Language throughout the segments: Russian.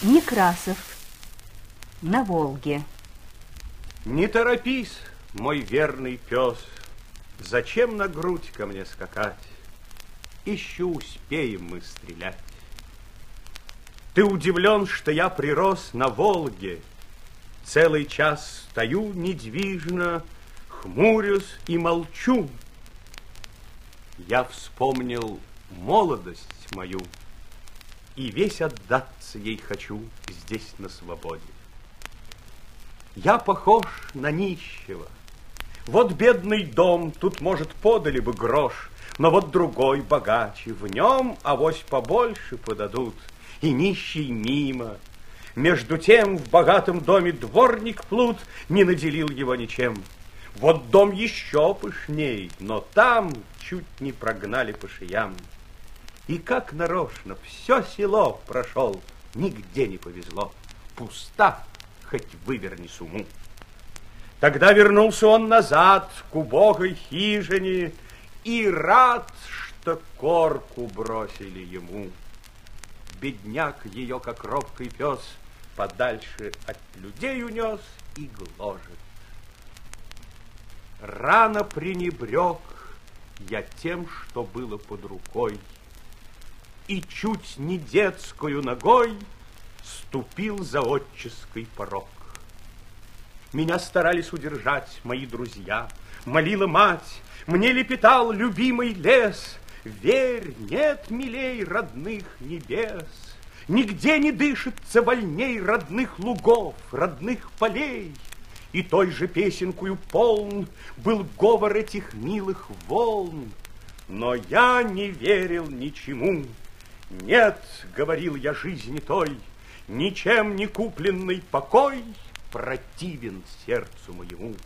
Некрасов. На Волге. Не торопись, мой верный пес, зачем на грудь ко мне скакать? Ищу, успеем мы стрелять. Ты удивлен, что я прирос на Волге. Целый час стою недвижно, хмурюсь и молчу. Я вспомнил молодость мою, и весь отдаться ей хочу здесь на свободе. Я похож на нищего. Вот бедный дом, тут, может, подали бы грош, но вот другой богаче, в нем авось побольше подадут, и нищий мимо. Между тем в богатом доме дворник плут не наделил его ничем. Вот дом еще пышней, но там чуть не прогнали по шеям. И как нарочно все село прошел, нигде не повезло. Пуста, хоть выверни сумму. Тогда вернулся он назад к убогой хижине и рад, что корку бросили ему. Бедняк ее, как робкий пес, подальше от людей унес и гложет. Рано пренебрег я тем, что было под рукой, и чуть не детскую ногой ступил за отческий порог. Меня старались удержать мои друзья, молила мать, мне лепетал любимый лес. Верь, нет милей родных небес, нигде не дышится вольней родных лугов, родных полей. И той же песенкою полн был говор этих милых волн. Но я не верил ничему. Нет, говорил я жизни той, ничем не купленный покой противен сердцу моему.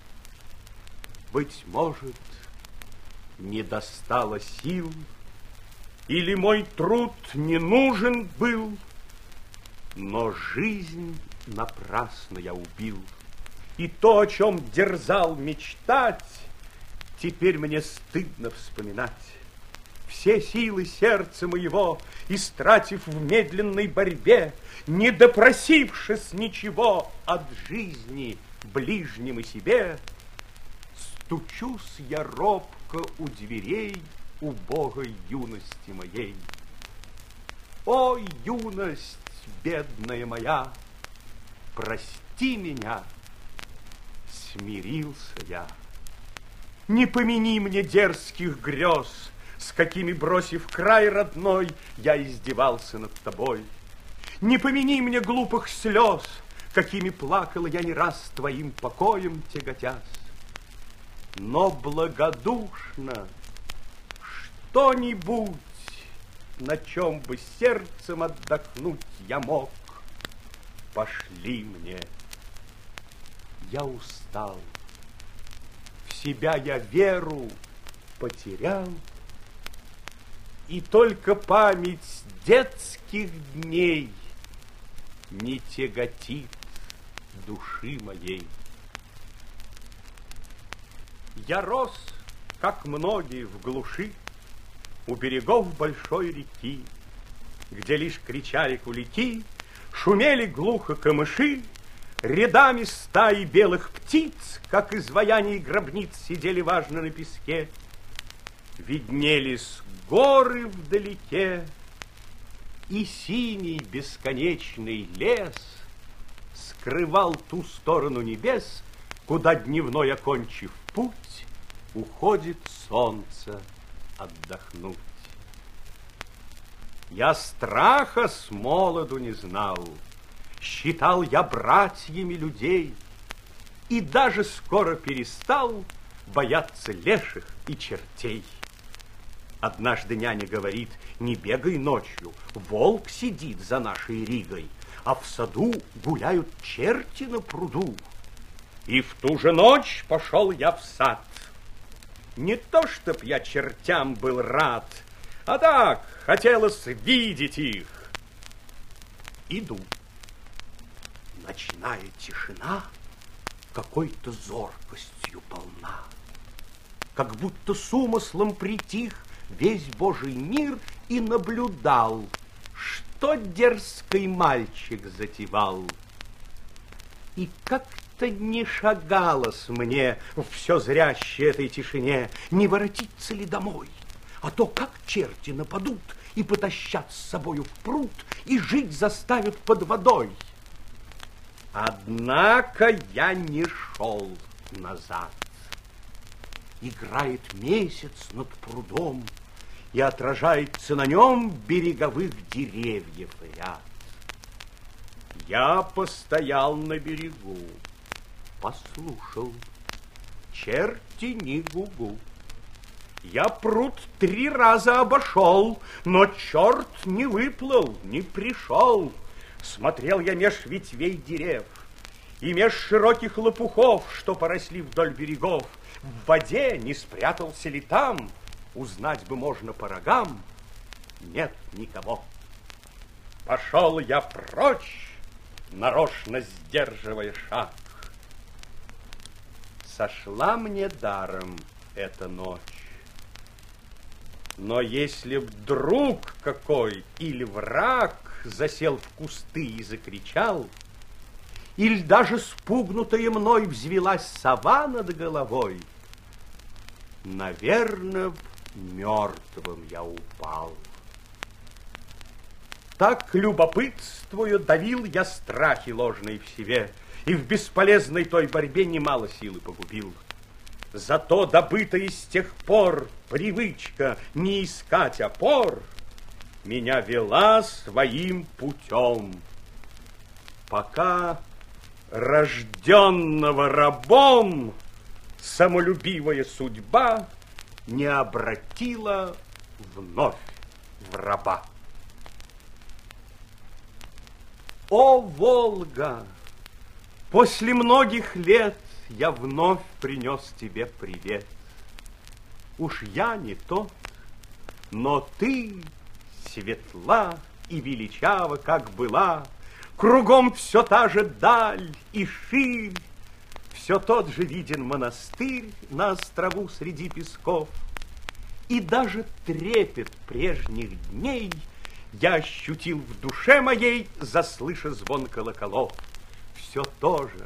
Быть может, не достало сил, или мой труд не нужен был, но жизнь напрасно я убил. И то, о чем дерзал мечтать, теперь мне стыдно вспоминать. Все силы сердца моего, истратив в медленной борьбе, не допросившись ничего от жизни ближним и себе, стучусь я робко у дверей убогой юности моей. О, юность, бедная моя, прости меня, смирился я. Не помяни мне дерзких грез, с какими, бросив край родной, я издевался над тобой. Не помяни мне глупых слез, какими плакала я не раз твоим покоем тяготясь. Но благодушно что-нибудь, на чем бы сердцем отдохнуть я мог, пошли мне. Я устал, в себя я веру потерял, и только память детских дней не тяготит души моей. Я рос, как многие, в глуши, у берегов большой реки, где лишь кричали кулики, шумели глухо камыши, рядами стаи белых птиц, как изваяний гробниц, сидели важно на песке. Виднелись горы вдалеке, и синий бесконечный лес скрывал ту сторону небес, куда дневной, окончив путь, уходит солнце отдохнуть. Я страха с молоду не знал, считал я братьями людей, и даже скоро перестал бояться леших и чертей. Однажды няня говорит: не бегай ночью, волк сидит за нашей Ригой, а в саду гуляют черти на пруду. И в ту же ночь пошел я в сад. Не то, чтоб я чертям был рад, а так хотелось видеть их. Иду. Ночная тишина какой-то зоркостью полна, как будто с умыслом притих весь Божий мир и наблюдал, что дерзкий мальчик затевал. И как-то не шагалось мне в все зрящей этой тишине, не воротиться ли домой, а то как черти нападут и потащат с собою в пруд, и жить заставят под водой. Однако я не шел назад. Играет месяц над прудом, и отражается на нем береговых деревьев ряд. Я постоял на берегу, послушал, черти ни гугу. Я пруд 3 раза обошел, но черт не выплыл, не пришел. Смотрел я меж ветвей дерев и меж широких лопухов, что поросли вдоль берегов. В воде не спрятался ли там, узнать бы можно по рогам, нет никого. Пошел я прочь, нарочно сдерживая шаг. Сошла мне даром эта ночь. Но если б друг какой или враг засел в кусты и закричал, или даже спугнутая мной взвелась сова над головой, наверно, мертвым я упал. Так, любопытствуя, давил я страхи ложные в себе, и в бесполезной той борьбе немало силы погубил. Зато добытая с тех пор привычка не искать опор меня вела своим путем, пока рожденного рабом самолюбивая судьба не обратила вновь в раба. О, Волга! После многих лет я вновь принес тебе привет. Уж я не тот, но ты светла и величава, как была. Кругом все та же даль и ширь, все тот же виден монастырь на острову среди песков. И даже трепет прежних дней я ощутил в душе моей, заслыша звон колоколов. Все то же,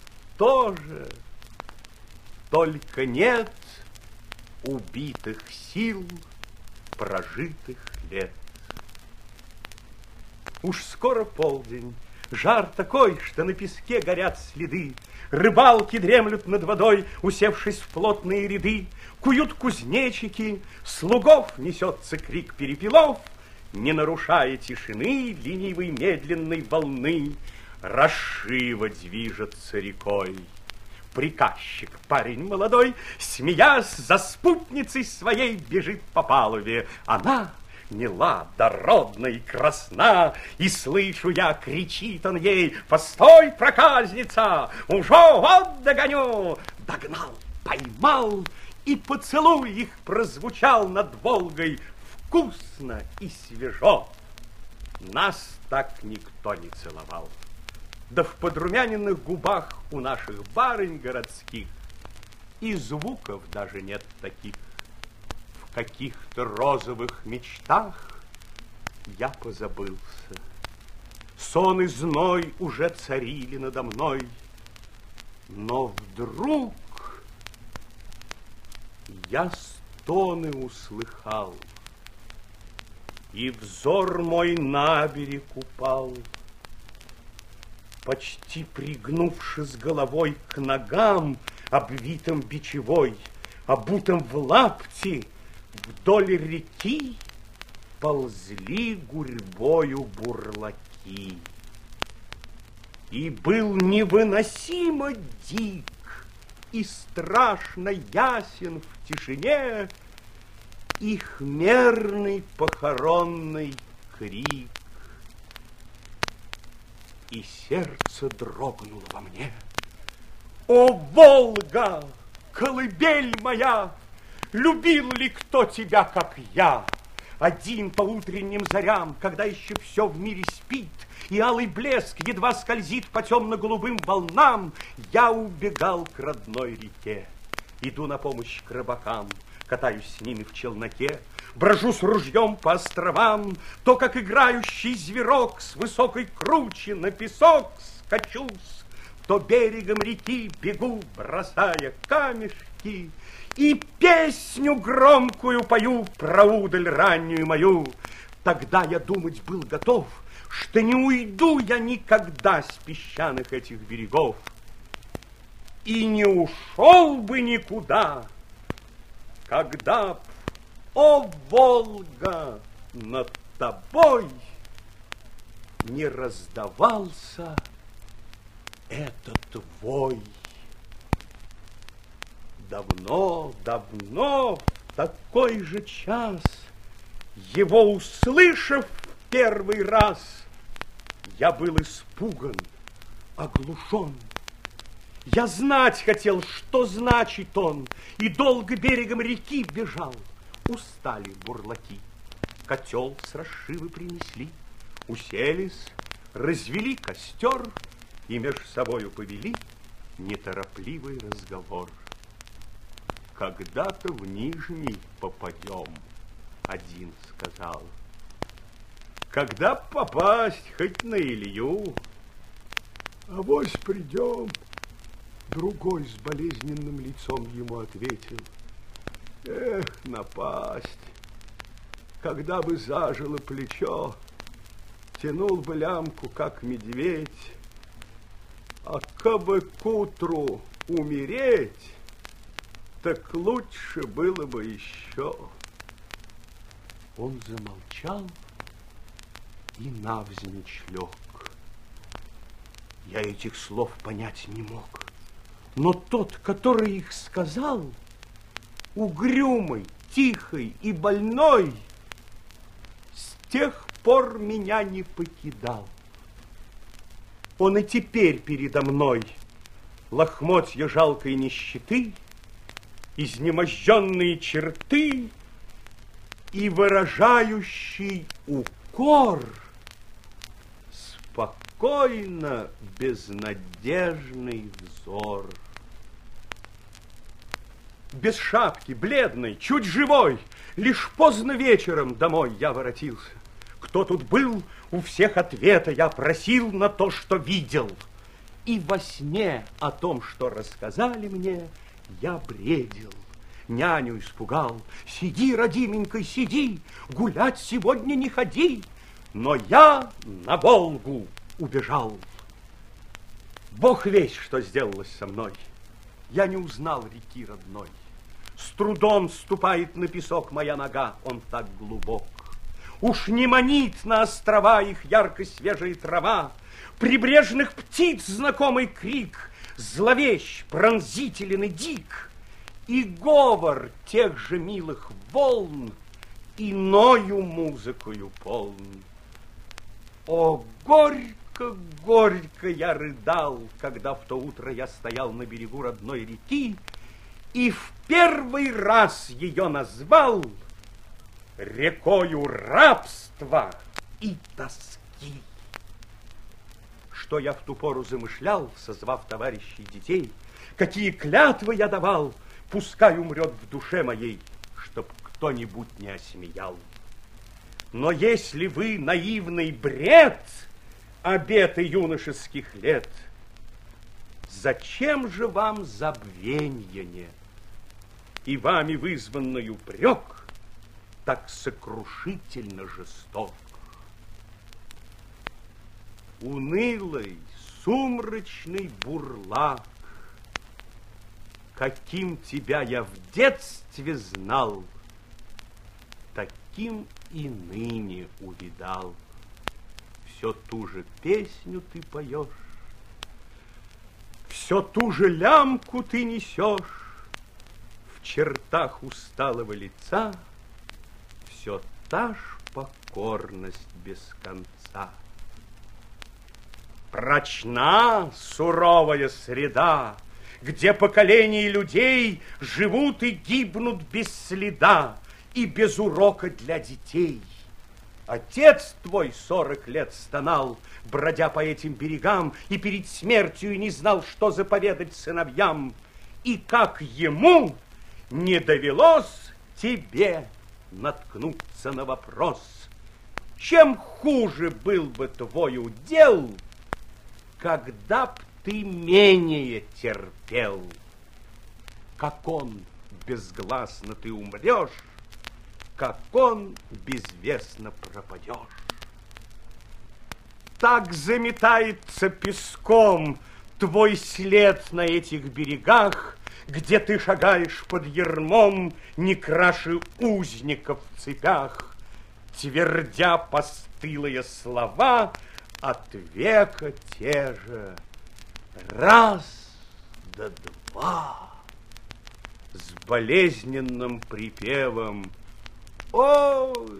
только нет убитых сил, прожитых лет. Уж скоро полдень, жар такой, что на песке горят следы. Рыбалки дремлют над водой, усевшись в плотные ряды. Куют кузнечики, слугов несется крик перепелов, не нарушая тишины ленивой медленной волны. Расшива движется рекой. Приказчик, парень молодой, смеясь, за спутницей своей бежит по палубе. Она мила, дородна и красна, и слышу я, кричит он ей: «Постой, проказница, уже вот догоню!» Догнал, поймал, и поцелуй их прозвучал над Волгой вкусно и свежо. Нас так никто не целовал. Да в подрумяненных губах у наших барынь городских и звуков даже нет таких. В каких-то розовых мечтах я позабылся. Сон и зной уже царили надо мной. Но вдруг я стоны услыхал, и взор мой на берег упал. Почти пригнувшись головой к ногам, обвитым бичевой, обутым в лапти, вдоль реки ползли гурьбою бурлаки. И был невыносимо дик и страшно ясен в тишине их мерный похоронный крик. И сердце дрогнуло во мне. О, Волга, колыбель моя, любил ли кто тебя, как я? Один по утренним зарям, когда еще все в мире спит, и алый блеск едва скользит по темно-голубым волнам, я убегал к родной реке. Иду на помощь к рыбакам, Катаюсь с ними в челноке, брожу с ружьем по островам, то, как играющий зверок, с высокой кручи на песок скачусь, то берегом реки бегу, бросая камешки, и песню громкую пою про удаль раннюю мою. Тогда я думать был готов, что не уйду я никогда с песчаных этих берегов. И не ушел бы никуда, когда б, о, Волга, над тобой не раздавался этот вой. Давно, давно, в такой же час, его услышав в первый раз, я был испуган, оглушен. Я знать хотел, что значит он, и долго берегом реки бежал. Устали бурлаки, котел с расшивы принесли, уселись, развели костер и меж собою повели неторопливый разговор. Когда-то в Нижний попадем, один сказал. Когда попасть хоть на Илью? Авось придем. Другой с болезненным лицом ему ответил. Эх, напасть! Когда бы зажило плечо, тянул бы лямку, как медведь, а кабы к утру умереть, так лучше было бы еще. Он замолчал и навзничь лег. Я этих слов понять не мог. Но тот, который их сказал, угрюмый, тихий и больной, с тех пор меня не покидал. Он и теперь передо мной, лохмотья жалкой нищеты, изнеможденные черты и выражающий укор, спокойно безнадежный взор. Без шапки, бледный, чуть живой, лишь поздно вечером домой я воротился. Кто тут был, у всех ответа я просил на то, что видел. И во сне о том, что рассказали мне, я бредил. Няню испугал. Сиди, родименькой, сиди, гулять сегодня не ходи. Но я на Волгу убежал. Бог весть, что сделалось со мной. Я не узнал реки родной. С трудом ступает на песок моя нога, он так глубок. Уж не манит на острова их ярко-свежая трава, прибрежных птиц знакомый крик, зловещ, пронзителен и дик, и говор тех же милых волн иною музыкою полн. О, горько, горько я рыдал, когда в то утро я стоял на берегу родной реки и в первый раз ее назвал рекою рабства и тоски. Что я в ту пору замышлял, созвав товарищей детей, какие клятвы я давал, пускай умрет в душе моей, чтоб кто-нибудь не осмеял. Но если вы наивный бред, обеты юношеских лет, зачем же вам забвенье и вами вызванный упрек так сокрушительно жесток? Унылый, сумрачный бурлак, каким тебя я в детстве знал, таким и ныне увидал. Все ту же песню ты поешь, все ту же лямку ты несешь, в чертах усталого лица все та ж покорность без конца. Прочна суровая среда, где поколения людей живут и гибнут без следа и без урока для детей. Отец твой 40 лет стонал, бродя по этим берегам, и перед смертью не знал, что заповедать сыновьям. И как ему не довелось тебе наткнуться на вопрос, чем хуже был бы твой удел, когда б ты менее терпел, как он безгласно ты умрешь, как он безвестно пропадешь. Так заметается песком твой след на этих берегах, где ты шагаешь под ярмом не краше узников в цепях, твердя постылые слова от века те же, раз да два, с болезненным припевом «Ой!»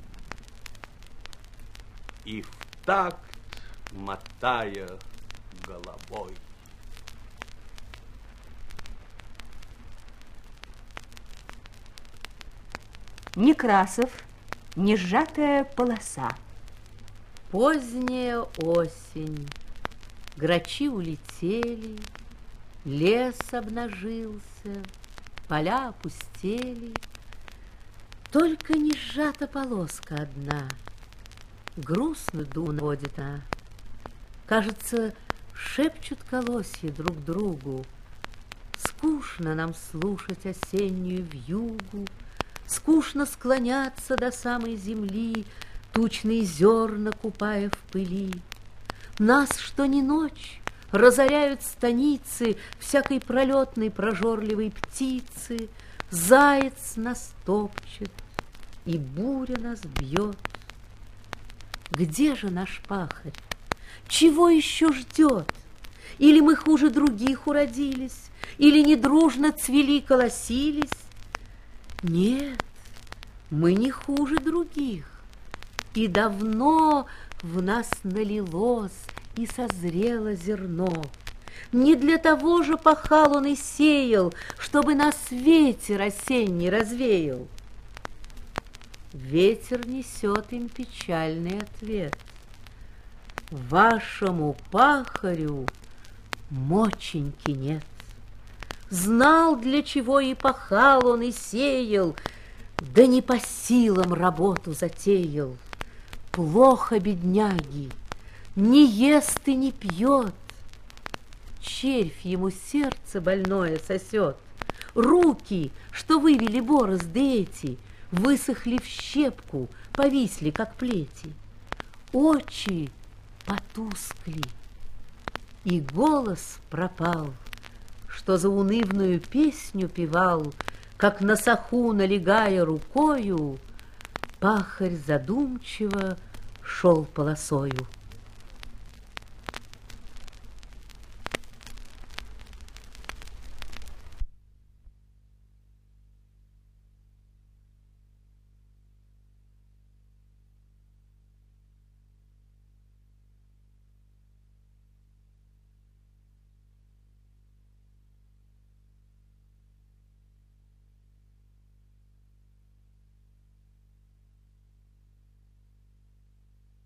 и в такт мотая головой. Некрасов. Несжатая полоса. Поздняя осень, грачи улетели, лес обнажился, поля опустели. Только не сжата полоска одна, грустно наводит она. Кажется, шепчут колосья друг другу. Скучно нам слушать осеннюю вьюгу, скучно склоняться до самой земли, тучные зерна купая в пыли. Нас, что ни ночь, разоряют станицы всякой пролетной прожорливой птицы. Заяц нас топчет, и буря нас бьет. Где же наш пахарь? Чего еще ждет? Или мы хуже других уродились, или недружно цвели, колосились? Нет, мы не хуже других, и давно в нас налилось и созрело зерно. Не для того же пахал он и сеял, чтобы нас ветер осенний развеял. Ветер несет им печальный ответ. Вашему пахарю моченьки нет. Знал, для чего и пахал он, и сеял, да не по силам работу затеял. Плохо бедняги, не ест и не пьет. Червь ему сердце больное сосет. Руки, что вывели борозды эти, высохли в щепку, повисли, как плети. Очи потускли, и голос пропал, что за унывную песню певал, как на саху, налегая рукою, пахарь задумчиво шел полосою.